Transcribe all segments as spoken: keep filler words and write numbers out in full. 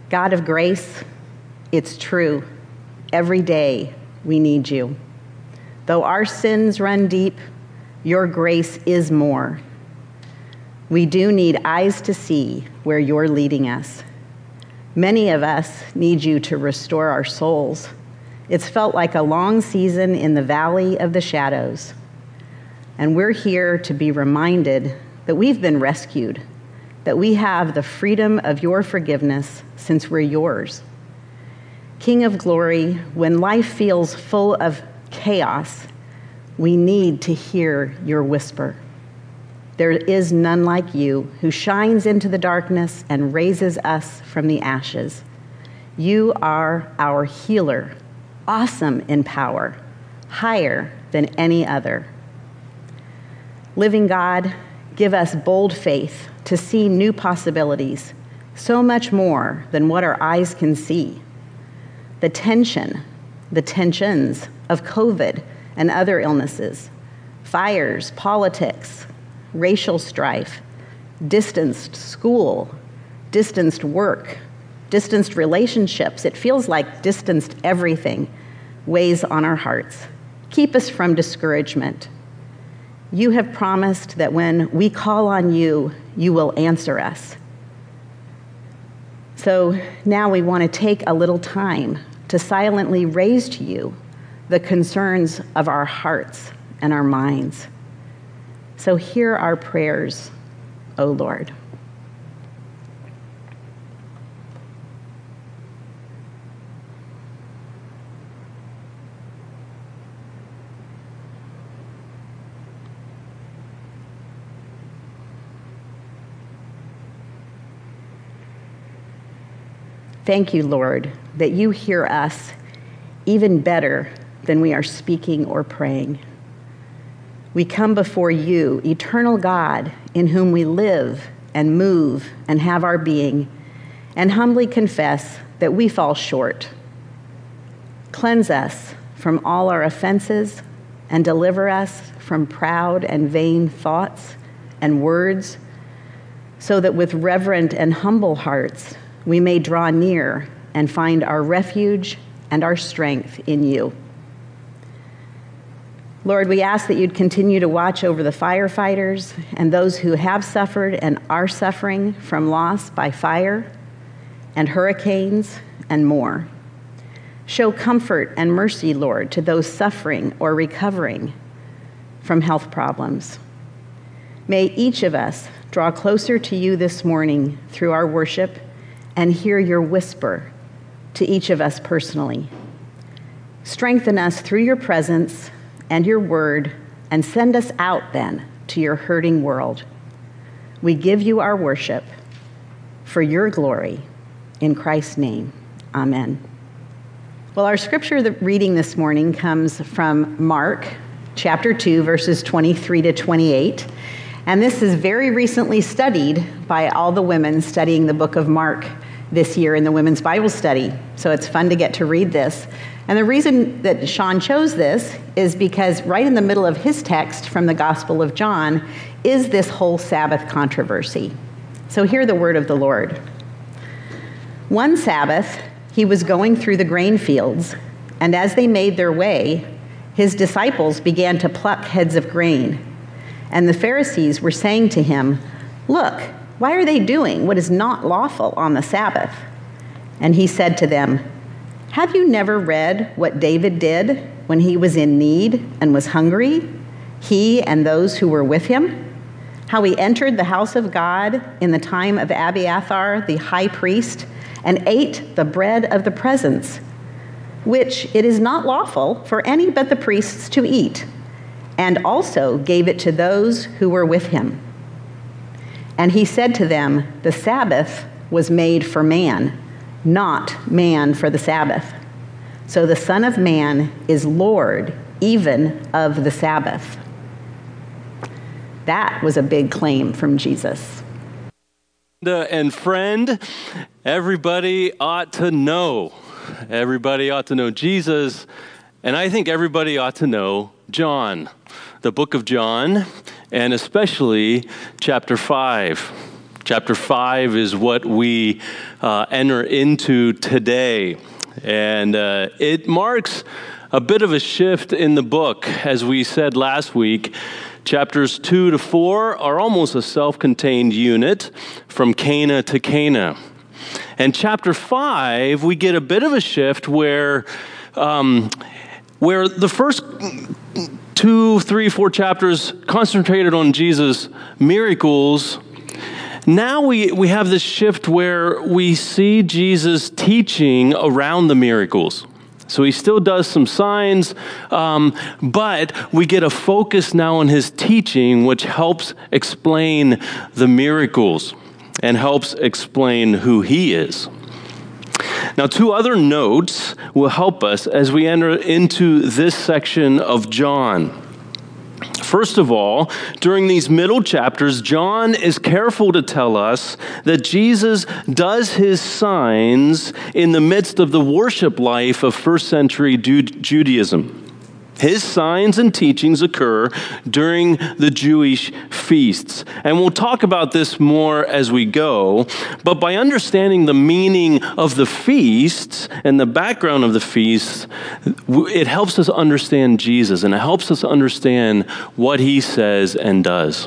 God of grace, it's true. Every day we need you. Though our sins run deep, your grace is more. We do need eyes to see where you're leading us. Many of us need you to restore our souls. It's felt like a long season in the valley of the shadows. And we're here to be reminded that we've been rescued, that we have the freedom of your forgiveness since we're yours. King of glory, when life feels full of chaos, we need to hear your whisper. There is none like you who shines into the darkness and raises us from the ashes. You are our healer, awesome in power, higher than any other. Living God, give us bold faith to see new possibilities, so much more than what our eyes can see. The tension, the tensions of COVID and other illnesses, fires, politics, racial strife, distanced school, distanced work, distanced relationships. It feels like distanced everything weighs on our hearts. Keep us from discouragement. You have promised that when we call on you, you will answer us. So now we want to take a little time to silently raise to you the concerns of our hearts and our minds. So hear our prayers, O Lord. Thank you, Lord, that you hear us even better than we are speaking or praying. We come before you, eternal God, in whom we live and move and have our being, and humbly confess that we fall short. Cleanse us from all our offenses and deliver us from proud and vain thoughts and words, so that with reverent and humble hearts, we may draw near and find our refuge and our strength in you. Lord, we ask that you'd continue to watch over the firefighters and those who have suffered and are suffering from loss by fire and hurricanes and more. Show comfort and mercy, Lord, to those suffering or recovering from health problems. May each of us draw closer to you this morning through our worship and hear your whisper to each of us personally. Strengthen us through your presence and your word, and send us out then to your hurting world. We give you our worship for your glory. In Christ's name, amen. Well, our scripture reading this morning comes from Mark chapter two, verses twenty-three to twenty-eight. And this is very recently studied by all the women studying the book of Mark this year in the Women's Bible Study. So it's fun to get to read this. And the reason that Sean chose this is because right in the middle of his text from the Gospel of John is this whole Sabbath controversy. So hear the word of the Lord. One Sabbath, he was going through the grain fields, and as they made their way, his disciples began to pluck heads of grain. And the Pharisees were saying to him, "Look, why are they doing what is not lawful on the Sabbath?" And he said to them, "Have you never read what David did when he was in need and was hungry, he and those who were with him? How he entered the house of God in the time of Abiathar, the high priest, and ate the bread of the presence, which it is not lawful for any but the priests to eat, and also gave it to those who were with him. And he said to them, the Sabbath was made for man, not man for the Sabbath. So the Son of Man is Lord even of the Sabbath." That was a big claim from Jesus. And friend, everybody ought to know. Everybody ought to know Jesus, and I think everybody ought to know John, the book of John, and especially chapter five. Chapter five is what we uh, enter into today. And uh, it marks a bit of a shift in the book. As we said last week, chapters two to four are almost a self-contained unit from Cana to Cana. And chapter five, we get a bit of a shift where, um, where the first two, three, four chapters concentrated on Jesus' miracles. Now we, we have this shift where we see Jesus teaching around the miracles. So he still does some signs, um, but we get a focus now on his teaching, which helps explain the miracles and helps explain who he is. Now, two other notes will help us as we enter into this section of John. First of all, during these middle chapters, John is careful to tell us that Jesus does his signs in the midst of the worship life of first century Judaism. His signs and teachings occur during the Jewish feasts. And we'll talk about this more as we go. But by understanding the meaning of the feasts and the background of the feasts, it helps us understand Jesus and it helps us understand what he says and does.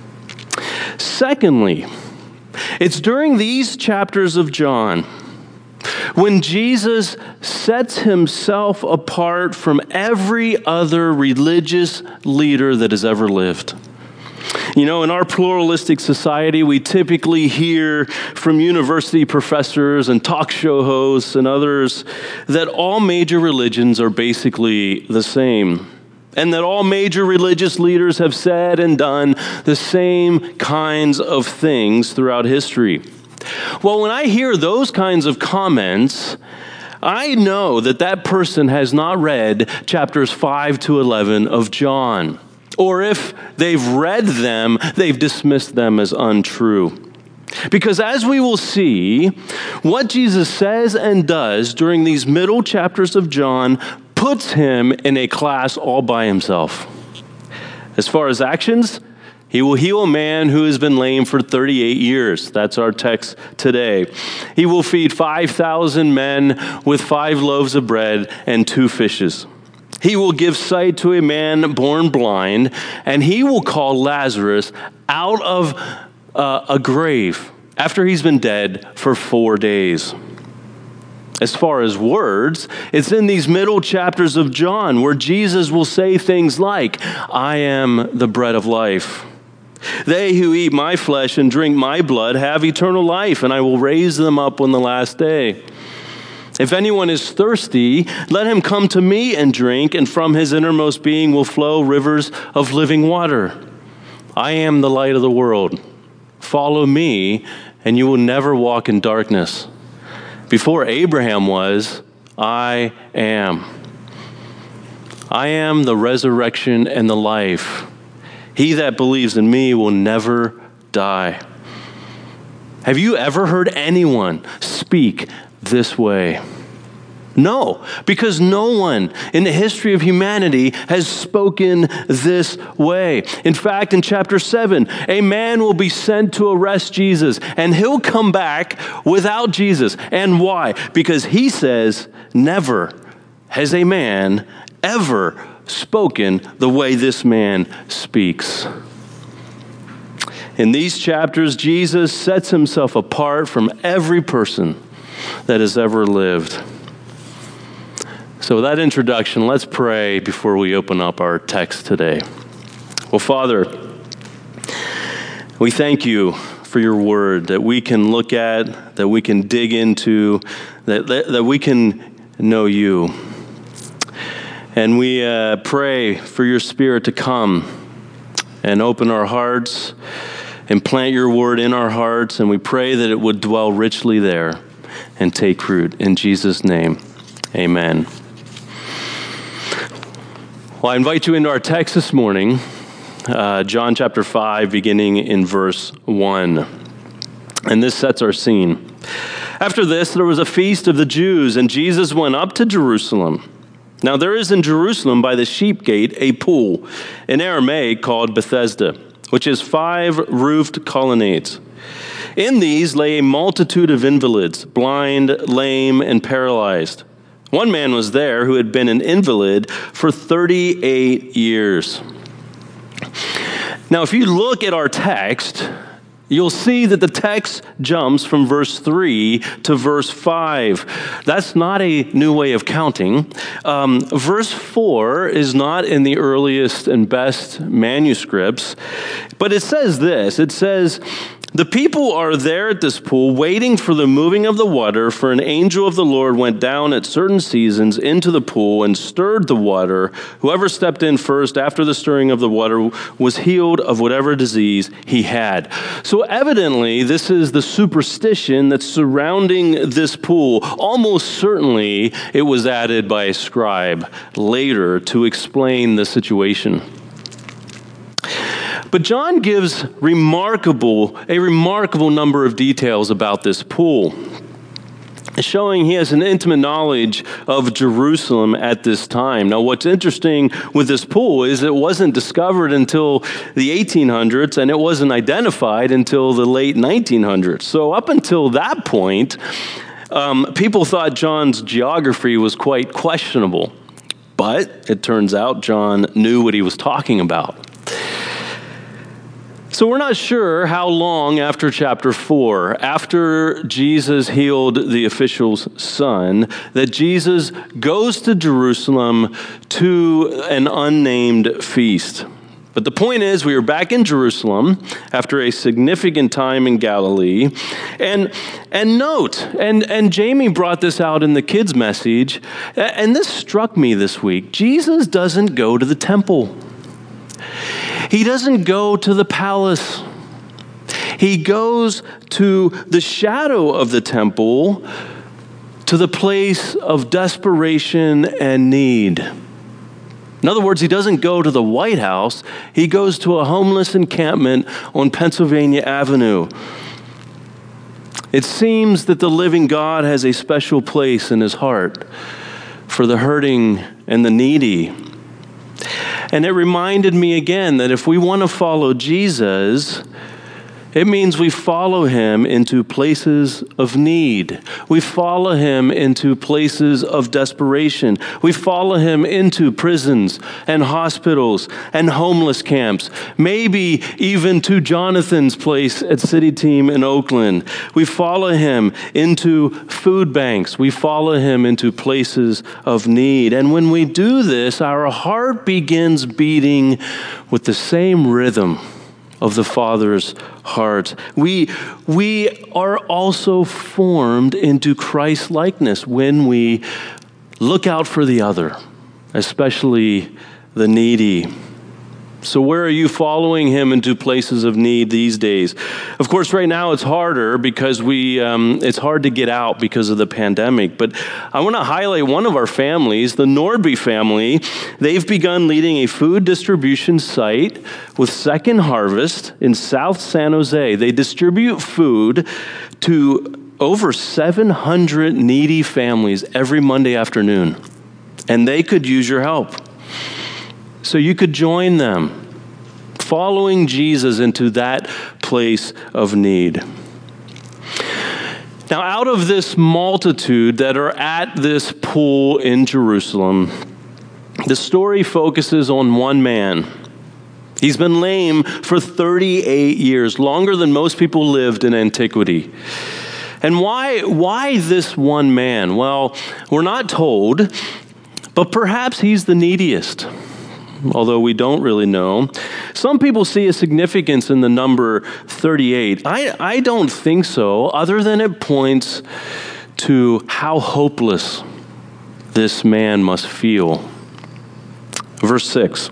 Secondly, it's during these chapters of John when Jesus sets himself apart from every other religious leader that has ever lived. You know, in our pluralistic society, we typically hear from university professors and talk show hosts and others that all major religions are basically the same, and that all major religious leaders have said and done the same kinds of things throughout history. Well, when I hear those kinds of comments, I know that that person has not read chapters five to eleven of John. Or if they've read them, they've dismissed them as untrue. Because as we will see, what Jesus says and does during these middle chapters of John puts him in a class all by himself. As far as actions, he will heal a man who has been lame for thirty-eight years. That's our text today. He will feed five thousand men with five loaves of bread and two fishes. He will give sight to a man born blind, and he will call Lazarus out of uh, a grave after he's been dead for four days. As far as words, it's in these middle chapters of John where Jesus will say things like, "I am the bread of life. They who eat my flesh and drink my blood have eternal life, and I will raise them up on the last day. If anyone is thirsty, let him come to me and drink, and from his innermost being will flow rivers of living water. I am the light of the world. Follow me, and you will never walk in darkness. Before Abraham was, I am. I am the resurrection and the life. He that believes in me will never die." Have you ever heard anyone speak this way? No, because no one in the history of humanity has spoken this way. In fact, in chapter seven, a man will be sent to arrest Jesus, and he'll come back without Jesus. And why? Because he says, never has a man ever spoken the way this man speaks. In these chapters, Jesus sets himself apart from every person that has ever lived. So with that introduction, let's pray before we open up our text today. Well, Father, we thank you for your word that we can look at, that we can dig into, that, that, that we can know you. And we uh, pray for your Spirit to come and open our hearts and plant your word in our hearts. And we pray that it would dwell richly there and take root. In Jesus' name, amen. Well, I invite you into our text this morning, uh, John chapter five, beginning in verse one. And this sets our scene. After this, there was a feast of the Jews, and Jesus went up to Jerusalem. Now there is in Jerusalem by the sheep gate a pool, in Aramaic called Bethesda, which is five roofed colonnades. In these lay a multitude of invalids, blind, lame, and paralyzed. One man was there who had been an invalid for thirty-eight years. Now, if you look at our text, you'll see that the text jumps from verse three to verse five. That's not a new way of counting. Um, verse four is not in the earliest and best manuscripts, but it says this. It says, the people are there at this pool waiting for the moving of the water, for an angel of the Lord went down at certain seasons into the pool and stirred the water. Whoever stepped in first after the stirring of the water was healed of whatever disease he had. So evidently, this is the superstition that's surrounding this pool. Almost certainly, it was added by a scribe later to explain the situation. But John gives remarkable, a remarkable number of details about this pool, showing he has an intimate knowledge of Jerusalem at this time. Now, what's interesting with this pool is it wasn't discovered until the eighteen hundreds, and it wasn't identified until the late nineteen hundreds. So up until that point, um, people thought John's geography was quite questionable. But it turns out John knew what he was talking about. So we're not sure how long after chapter four, after Jesus healed the official's son, that Jesus goes to Jerusalem to an unnamed feast. But the point is, we are back in Jerusalem after a significant time in Galilee. And and note, and, and Jamie brought this out in the kids' message, and this struck me this week. Jesus doesn't go to the temple. He doesn't go to the palace. He goes to the shadow of the temple, to the place of desperation and need. In other words, he doesn't go to the White House. He goes to a homeless encampment on Pennsylvania Avenue. It seems that the living God has a special place in his heart for the hurting and the needy. And it reminded me again that if we want to follow Jesus, it means we follow him into places of need. We follow him into places of desperation. We follow him into prisons and hospitals and homeless camps, maybe even to Jonathan's place at City Team in Oakland. We follow him into food banks. We follow him into places of need. And when we do this, our heart begins beating with the same rhythm of the Father's heart. We, we are also formed into Christ-likeness when we look out for the other, especially the needy. So where are you following him into places of need these days? Of course, right now it's harder because we um, it's hard to get out because of the pandemic. But I want to highlight one of our families, the Nordby family. They've begun leading a food distribution site with Second Harvest in South San Jose. They distribute food to over seven hundred needy families every Monday afternoon. And they could use your help. So you could join them, following Jesus into that place of need. Now, out of this multitude that are at this pool in Jerusalem, the story focuses on one man. He's been lame for thirty-eight years, longer than most people lived in antiquity. And why, why this one man? Well, we're not told, but perhaps he's the neediest, although we don't really know. Some people see a significance in the number thirty-eight. I, I don't think so, other than it points to how hopeless this man must feel. Verse six.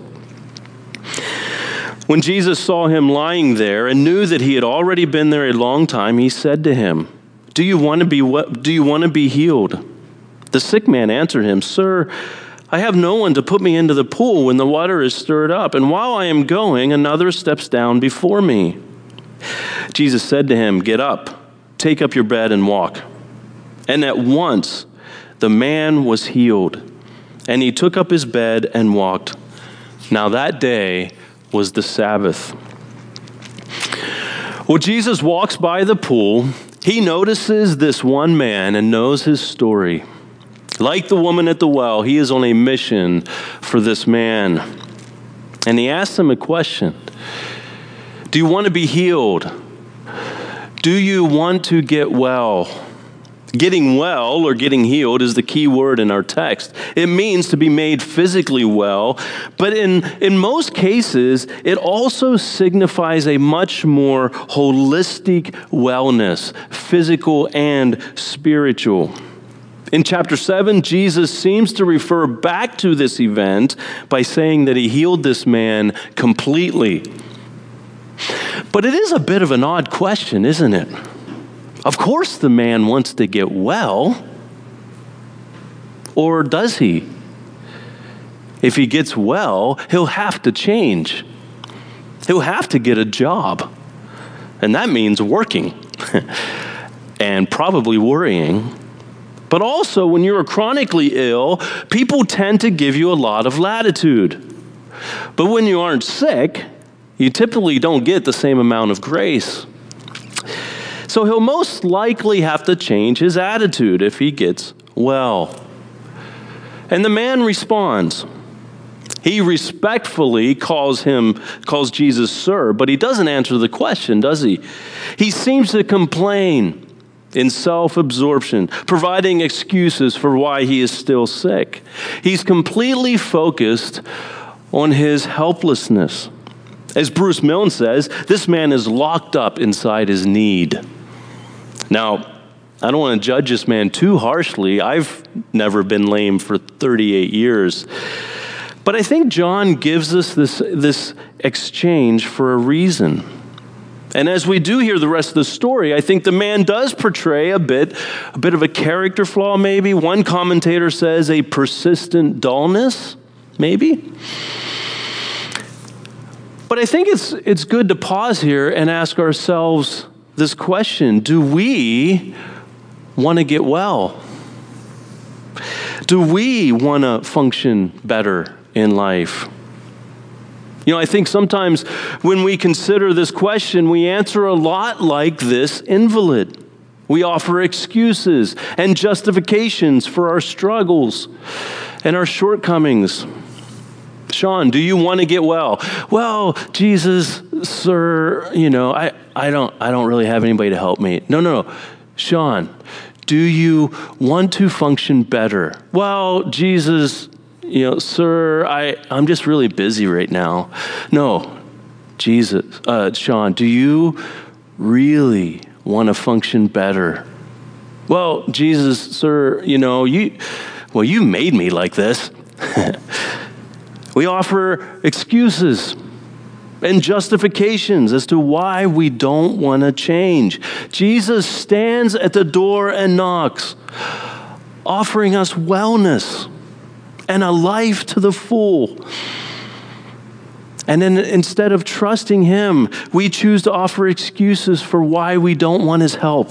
When Jesus saw him lying there and knew that he had already been there a long time, he said to him, "Do you want to be what? Do you want to be healed?" The sick man answered him, "Sir, I have no one to put me into the pool when the water is stirred up, and while I am going, another steps down before me." Jesus said to him, "Get up, take up your bed and walk." And at once the man was healed, and he took up his bed and walked. Now that day was the Sabbath. Well, Jesus walks by the pool. He notices this one man and knows his story. Like the woman at the well, he is on a mission for this man. And he asks him a question. Do you want to be healed? Do you want to get well? Getting well or getting healed is the key word in our text. It means to be made physically well, but in, in most cases, it also signifies a much more holistic wellness, physical and spiritual. In chapter seven, Jesus seems to refer back to this event by saying that he healed this man completely. But it is a bit of an odd question, isn't it? Of course the man wants to get well. Or does he? If he gets well, he'll have to change. He'll have to get a job. And that means working and probably worrying. But also, when you're chronically ill, people tend to give you a lot of latitude. But when you aren't sick, you typically don't get the same amount of grace. So he'll most likely have to change his attitude if he gets well. And the man responds. He respectfully calls him, calls Jesus sir, but he doesn't answer the question, does he? He seems to complain in self-absorption, providing excuses for why he is still sick. He's completely focused on his helplessness. As Bruce Milne says, this man is locked up inside his need. Now, I don't want to judge this man too harshly. I've never been lame for thirty-eight years. But I think John gives us this, this exchange for a reason. And as we do hear the rest of the story, I think the man does portray a bit, a bit of a character flaw, maybe. One commentator says a persistent dullness, maybe. But I think it's it's good to pause here and ask ourselves this question. Do we want to get well? Do we want to function better in life? You know, I think sometimes when we consider this question, we answer a lot like this invalid. We offer excuses and justifications for our struggles and our shortcomings. Sean, do you want to get well? Well, Jesus, sir, you know, I, I don't I don't really have anybody to help me. No, no, no. Sean, do you want to function better? Well, Jesus, you know, sir, I, I'm just really busy right now. No, Jesus, uh, Sean, do you really want to function better? Well, Jesus, sir, you know, you, well, you made me like this. We offer excuses and justifications as to why we don't want to change. Jesus stands at the door and knocks, offering us wellness and a life to the full. And then instead of trusting him, we choose to offer excuses for why we don't want his help.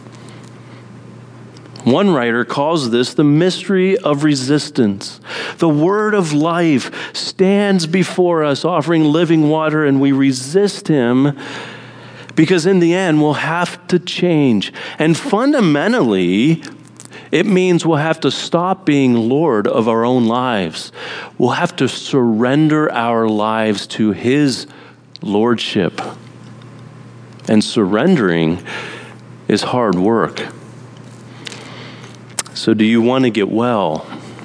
One writer calls this the mystery of resistance. The word of life stands before us offering living water, and we resist him because in the end we'll have to change. And fundamentally, it means we'll have to stop being Lord of our own lives. We'll have to surrender our lives to his lordship. And surrendering is hard work. So do you want to get well?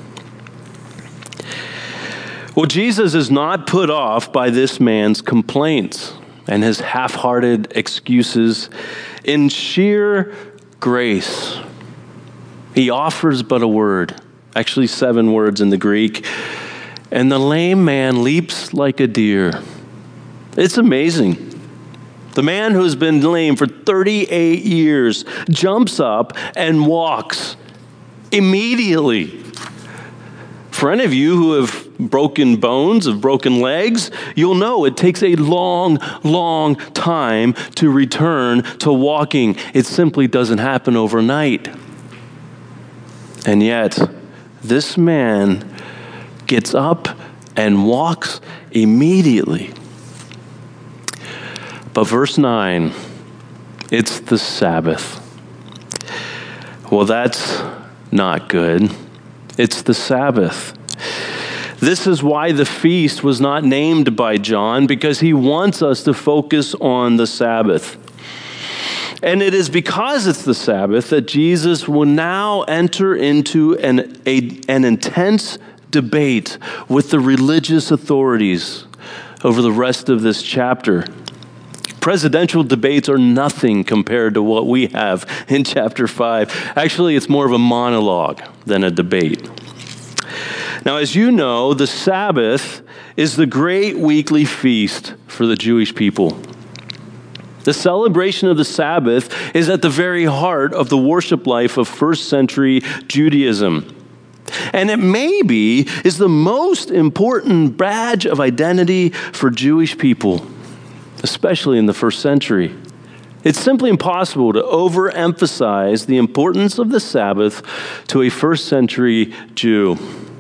Well, Jesus is not put off by this man's complaints and his half-hearted excuses. In sheer grace, he offers but a word, actually seven words in the Greek, and the lame man leaps like a deer. It's amazing. The man who's been lame for thirty-eight years jumps up and walks immediately. For any of you who have broken bones, have broken legs, you'll know it takes a long, long time to return to walking. It simply doesn't happen overnight. And yet, this man gets up and walks immediately. But verse nine It's the Sabbath. Well, that's not good. It's the Sabbath. This is why the feast was not named by John, because he wants us to focus on the Sabbath. And it is because it's the Sabbath that Jesus will now enter into an, a, an intense debate with the religious authorities over the rest of this chapter. Presidential debates are nothing compared to what we have in chapter five. Actually, it's more of a monologue than a debate. Now, as you know, the Sabbath is the great weekly feast for the Jewish people. The celebration of the Sabbath is at the very heart of the worship life of first century Judaism. And it maybe is the most important badge of identity for Jewish people, especially in the first century. It's simply impossible to overemphasize the importance of the Sabbath to a first century Jew.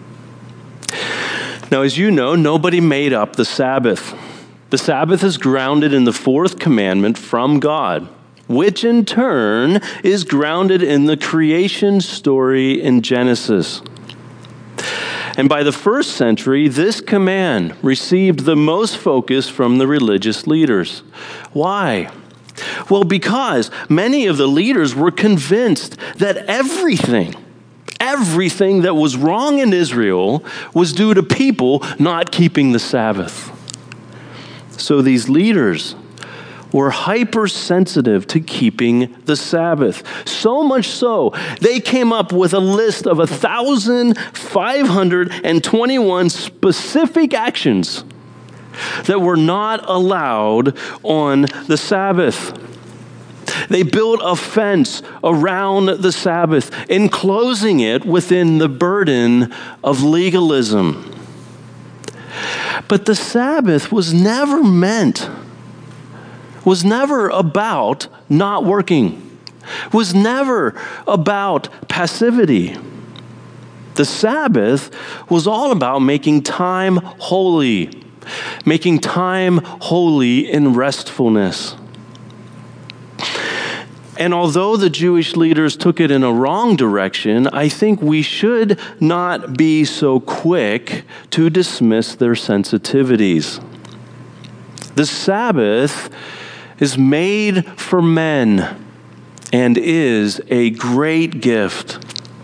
Now, as you know, nobody made up the Sabbath. The Sabbath is grounded in the fourth commandment from God, which in turn is grounded in the creation story in Genesis. And by the first century, this command received the most focus from the religious leaders. Why? Well, because many of the leaders were convinced that everything, everything that was wrong in Israel was due to people not keeping the Sabbath. So these leaders were hypersensitive to keeping the Sabbath. So much so, they came up with a list of one thousand five hundred twenty-one specific actions that were not allowed on the Sabbath. They built a fence around the Sabbath, enclosing it within the burden of legalism. But the Sabbath was never meant, was never about not working, was never about passivity. The Sabbath was all about making time holy, making time holy in restfulness. And although the Jewish leaders took it in a wrong direction, I think we should not be so quick to dismiss their sensitivities. The Sabbath is made for men and is a great gift.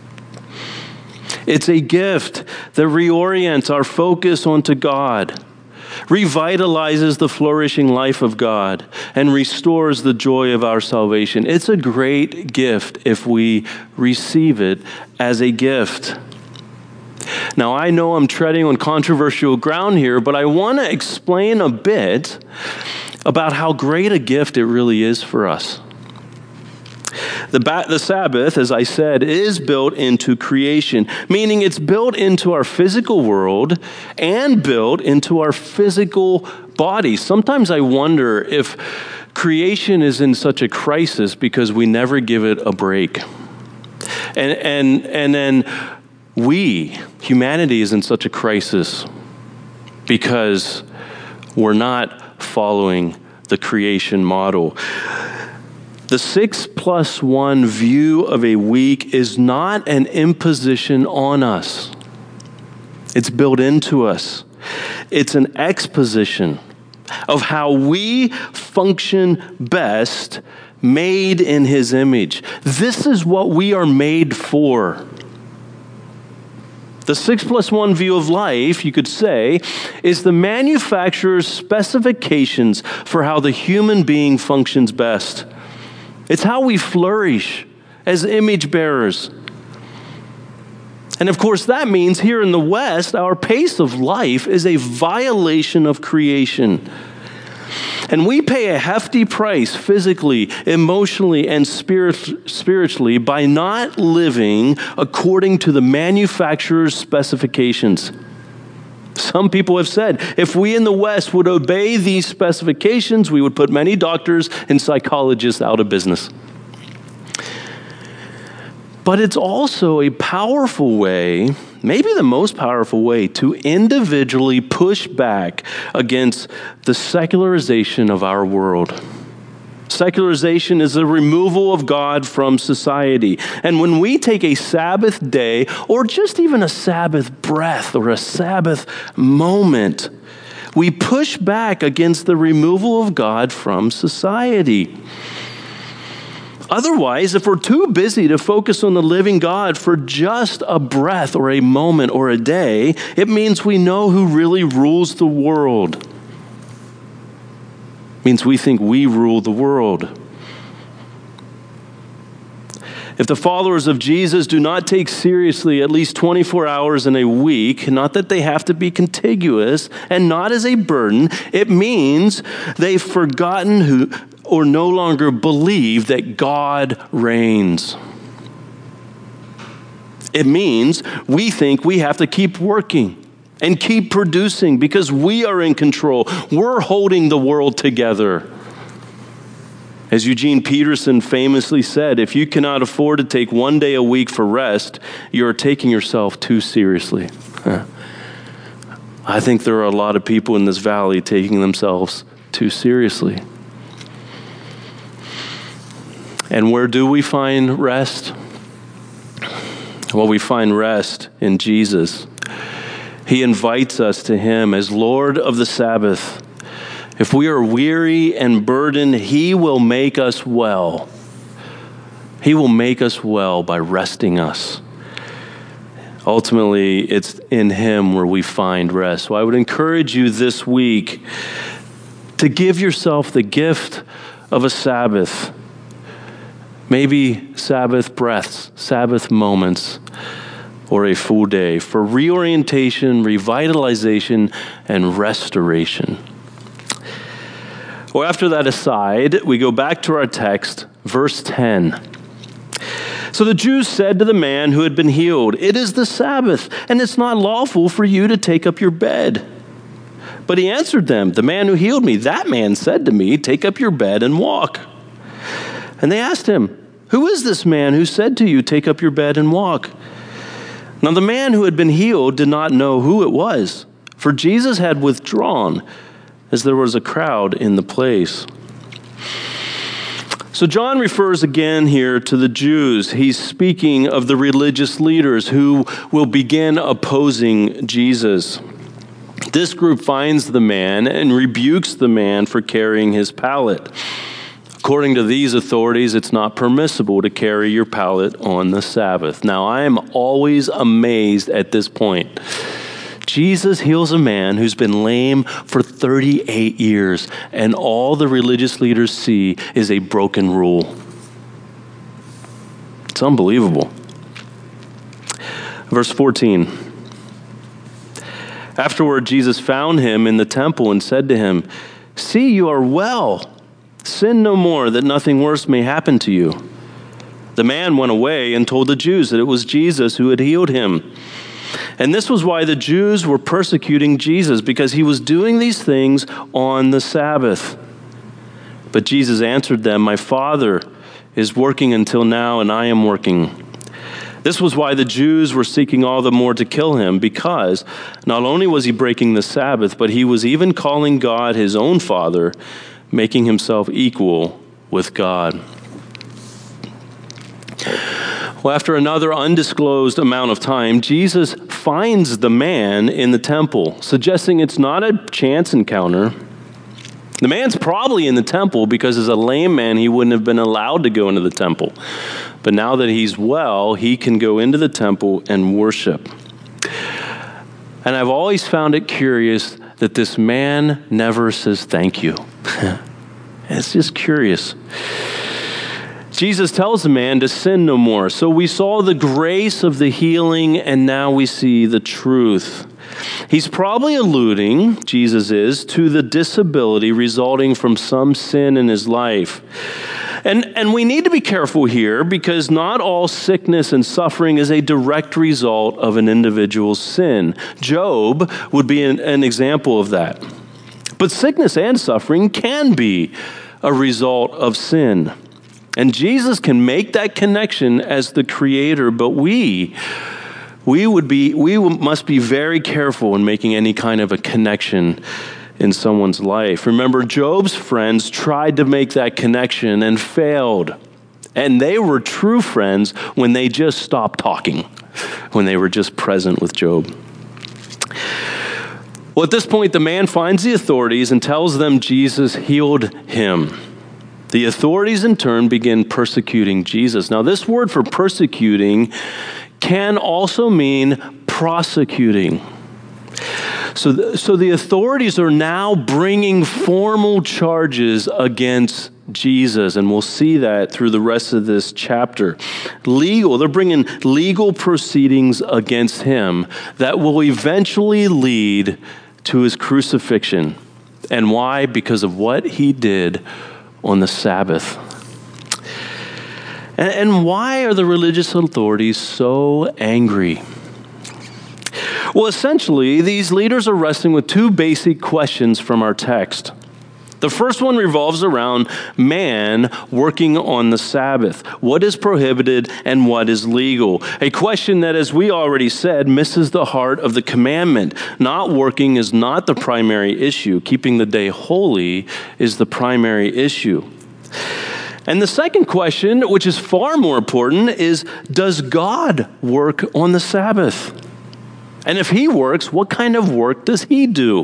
It's a gift that reorients our focus onto God, revitalizes the flourishing life of God, and restores the joy of our salvation. It's a great gift if we receive it as a gift. Now, I know I'm treading on controversial ground here, but I want to explain a bit about how great a gift it really is for us. The, ba- the Sabbath, as I said, is built into creation, meaning it's built into our physical world and built into our physical bodies. Sometimes I wonder if creation is in such a crisis because we never give it a break. And, and, and then we, humanity, is in such a crisis because we're not following the creation model. The six plus one view of a week is not an imposition on us. It's built into us. It's an exposition of how we function best, made in His image. This is what we are made for. The six plus one view of life, you could say, is the manufacturer's specifications for how the human being functions best. It's how we flourish as image bearers. And of course, that means here in the West, our pace of life is a violation of creation. And we pay a hefty price physically, emotionally, and spirit, spiritually by not living according to the manufacturer's specifications. Some people have said, if we in the West would obey these specifications, we would put many doctors and psychologists out of business. But it's also a powerful way, maybe the most powerful way, to individually push back against the secularization of our world. Secularization is the removal of God from society. And when we take a Sabbath day, or just even a Sabbath breath, or a Sabbath moment, we push back against the removal of God from society. Otherwise, if we're too busy to focus on the living God for just a breath or a moment or a day, it means we know who really rules the world. It means we think we rule the world. If the followers of Jesus do not take seriously at least twenty-four hours in a week, not that they have to be contiguous and not as a burden, it means they've forgotten who or no longer believe that God reigns. It means we think we have to keep working and keep producing because we are in control. We're holding the world together. As Eugene Peterson famously said, if you cannot afford to take one day a week for rest, you're taking yourself too seriously. I think there are a lot of people in this valley taking themselves too seriously. And where do we find rest? Well, we find rest in Jesus. He invites us to him as Lord of the Sabbath. If we are weary and burdened, he will make us well. He will make us well by resting us. Ultimately, it's in him where we find rest. So I would encourage you this week to give yourself the gift of a Sabbath. Maybe Sabbath breaths, Sabbath moments, or a full day for reorientation, revitalization, and restoration. Well, after that aside, we go back to our text, verse ten. So the Jews said to the man who had been healed, "It is the Sabbath, and it's not lawful for you to take up your bed." But he answered them, "The man who healed me, that man said to me, 'Take up your bed and walk.'" And they asked him, "Who is this man who said to you, 'Take up your bed and walk'?" Now the man who had been healed did not know who it was, for Jesus had withdrawn, as there was a crowd in the place. So John refers again here to the Jews. He's speaking of the religious leaders who will begin opposing Jesus. This group finds the man and rebukes the man for carrying his pallet. According to these authorities, it's not permissible to carry your pallet on the Sabbath. Now, I am always amazed at this point. Jesus heals a man who's been lame for thirty-eight years, and all the religious leaders see is a broken rule. It's unbelievable. Verse fourteen. Afterward, Jesus found him in the temple and said to him, "See, you are well. Sin no more, that nothing worse may happen to you." The man went away and told the Jews that it was Jesus who had healed him. And this was why the Jews were persecuting Jesus, because he was doing these things on the Sabbath. But Jesus answered them, "My Father is working until now, and I am working." This was why the Jews were seeking all the more to kill him, because not only was he breaking the Sabbath, but he was even calling God his own Father, making himself equal with God. Well, after another undisclosed amount of time, Jesus finds the man in the temple, suggesting it's not a chance encounter. The man's probably in the temple because as a lame man, he wouldn't have been allowed to go into the temple. But now that he's well, he can go into the temple and worship. And I've always found it curious that this man never says thank you. It's just curious. Jesus tells the man to sin no more. So we saw the grace of the healing, and now we see the truth. He's probably alluding, Jesus is, to the disability resulting from some sin in his life. And, and we need to be careful here because not all sickness and suffering is a direct result of an individual's sin. Job would be an, an example of that. But sickness and suffering can be a result of sin. And Jesus can make that connection as the creator, but we, we would be, we must be very careful in making any kind of a connection in someone's life. Remember, Job's friends tried to make that connection and failed. And they were true friends when they just stopped talking, when they were just present with Job. Well, at this point, the man finds the authorities and tells them Jesus healed him. The authorities, in turn, begin persecuting Jesus. Now, this word for persecuting can also mean prosecuting. So the, so the authorities are now bringing formal charges against Jesus, and we'll see that through the rest of this chapter. Legal, they're bringing legal proceedings against him that will eventually lead to his crucifixion. And why? Because of what he did on the Sabbath. And, and why are the religious authorities so angry? Well, essentially, these leaders are wrestling with two basic questions from our text. The first one revolves around man working on the Sabbath. What is prohibited and what is legal? A question that, as we already said, misses the heart of the commandment. Not working is not the primary issue. Keeping the day holy is the primary issue. And the second question, which is far more important, is does God work on the Sabbath? And if he works, what kind of work does he do?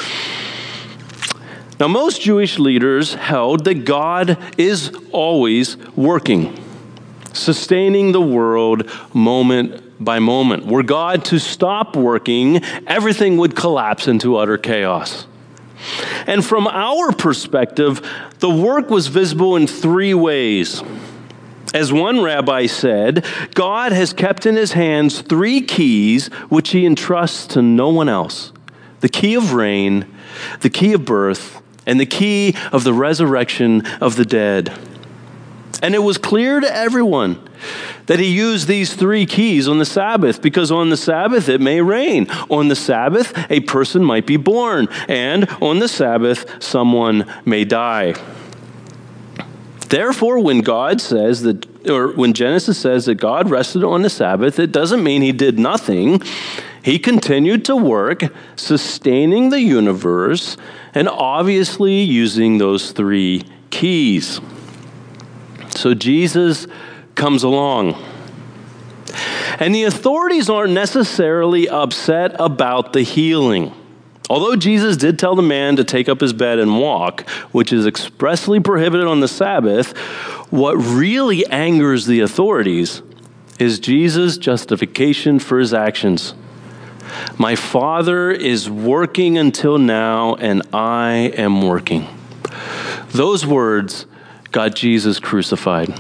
Now, most Jewish leaders held that God is always working, sustaining the world moment by moment. Were God to stop working, everything would collapse into utter chaos. And from our perspective, the work was visible in three ways. As one rabbi said, God has kept in his hands three keys which he entrusts to no one else. The key of rain, the key of birth, and the key of the resurrection of the dead. And it was clear to everyone that he used these three keys on the Sabbath, because on the Sabbath it may rain. On the Sabbath, a person might be born. And on the Sabbath, someone may die. Therefore, when God says that, or when Genesis says that God rested on the Sabbath, it doesn't mean he did nothing. He continued to work, sustaining the universe, and obviously using those three keys. So Jesus comes along. And the authorities aren't necessarily upset about the healing. Although Jesus did tell the man to take up his bed and walk, which is expressly prohibited on the Sabbath, what really angers the authorities is Jesus' justification for his actions. My Father is working until now, and I am working. Those words got Jesus crucified.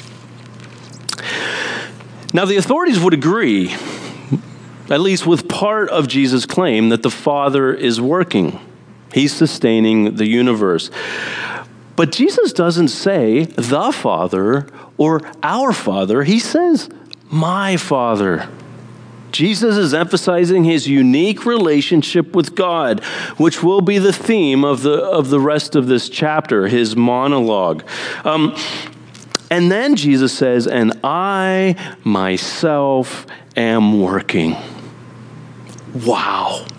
Now, the authorities would agree, at least with part of Jesus' claim, that the Father is working. He's sustaining the universe. But Jesus doesn't say the Father or our Father. He says, my Father. Jesus is emphasizing his unique relationship with God, which will be the theme of the, of the rest of this chapter, his monologue. Um, and then Jesus says, and I myself am working. Wow.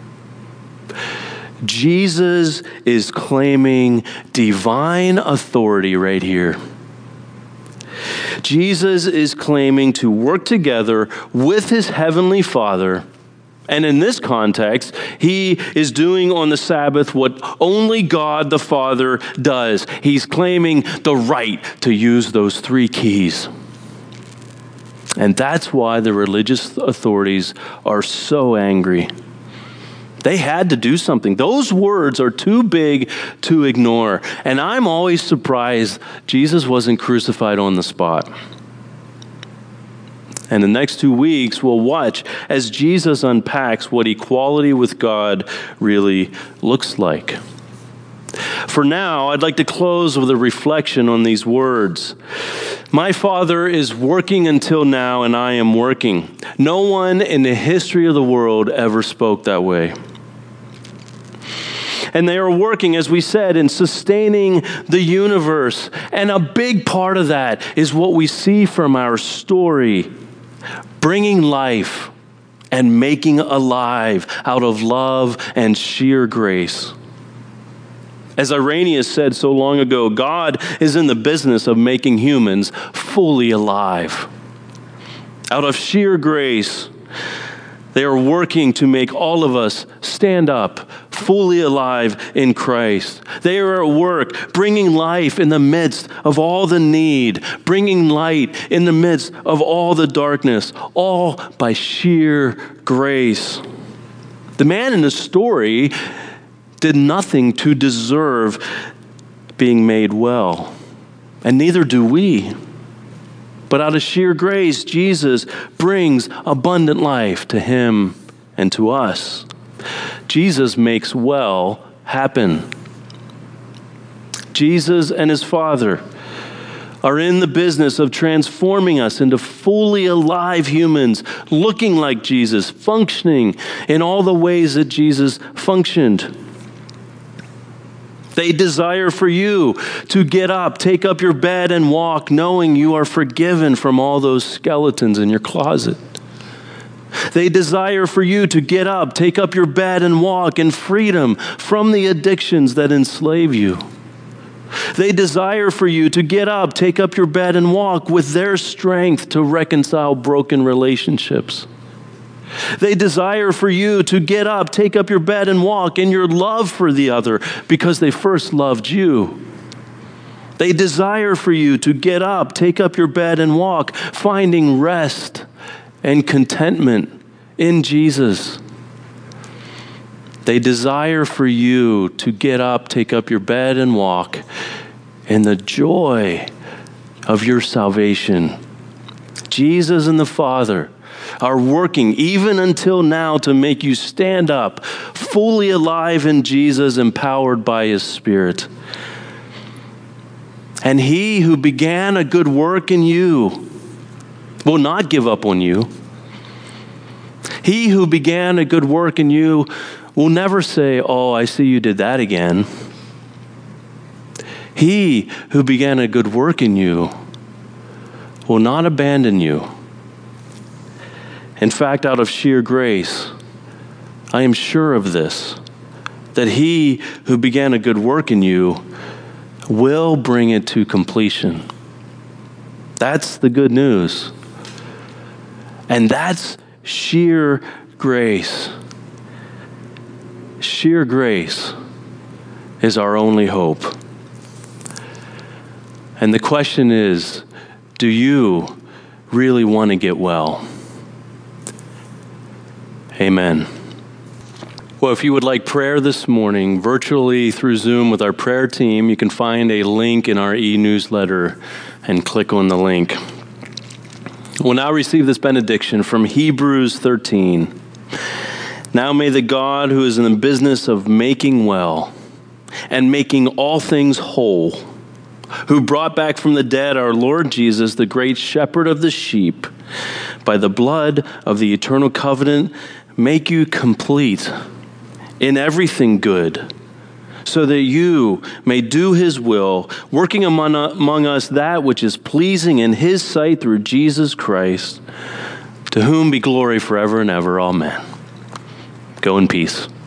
Jesus is claiming divine authority right here. Jesus is claiming to work together with his heavenly Father. And in this context, he is doing on the Sabbath what only God the Father does. He's claiming the right to use those three keys. And that's why the religious authorities are so angry. They had to do something. Those words are too big to ignore. And I'm always surprised Jesus wasn't crucified on the spot. And the next two weeks, we'll watch as Jesus unpacks what equality with God really looks like. For now, I'd like to close with a reflection on these words. My Father is working until now, and I am working. No one in the history of the world ever spoke that way. And they are working, as we said, in sustaining the universe. And a big part of that is what we see from our story, bringing life and making alive out of love and sheer grace. As Irenaeus said so long ago, God is in the business of making humans fully alive. Out of sheer grace, they are working to make all of us stand up, fully alive in Christ. They are at work, bringing life in the midst of all the need, bringing light in the midst of all the darkness, all by sheer grace. The man in the story did nothing to deserve being made well, and neither do we. But out of sheer grace, Jesus brings abundant life to him and to us. Jesus makes well happen. Jesus and his Father are in the business of transforming us into fully alive humans, looking like Jesus, functioning in all the ways that Jesus functioned. They desire for you to get up, take up your bed, and walk, knowing you are forgiven from all those skeletons in your closet. They desire for you to get up, take up your bed, and walk in freedom from the addictions that enslave you. They desire for you to get up, take up your bed, and walk with their strength to reconcile broken relationships. They desire for you to get up, take up your bed, and walk in your love for the other because they first loved you. They desire for you to get up, take up your bed, and walk, finding rest and contentment in Jesus. They desire for you to get up, take up your bed, and walk in the joy of your salvation. Jesus and the Father are working even until now to make you stand up, fully alive in Jesus, empowered by his Spirit. And he who began a good work in you will not give up on you. He who began a good work in you will never say, "Oh, I see you did that again." He who began a good work in you will not abandon you. In fact, out of sheer grace, I am sure of this, that he who began a good work in you will bring it to completion. That's the good news. And that's sheer grace. Sheer grace is our only hope. And the question is, do you really want to get well? Amen. Well, if you would like prayer this morning, virtually through Zoom with our prayer team, you can find a link in our e-newsletter and click on the link. We'll now receive this benediction from Hebrews thirteen. Now may the God who is in the business of making well and making all things whole, who brought back from the dead our Lord Jesus, the great shepherd of the sheep, by the blood of the eternal covenant, make you complete in everything good, so that you may do his will, working among, among us that which is pleasing in his sight through Jesus Christ, to whom be glory forever and ever. Amen. Go in peace.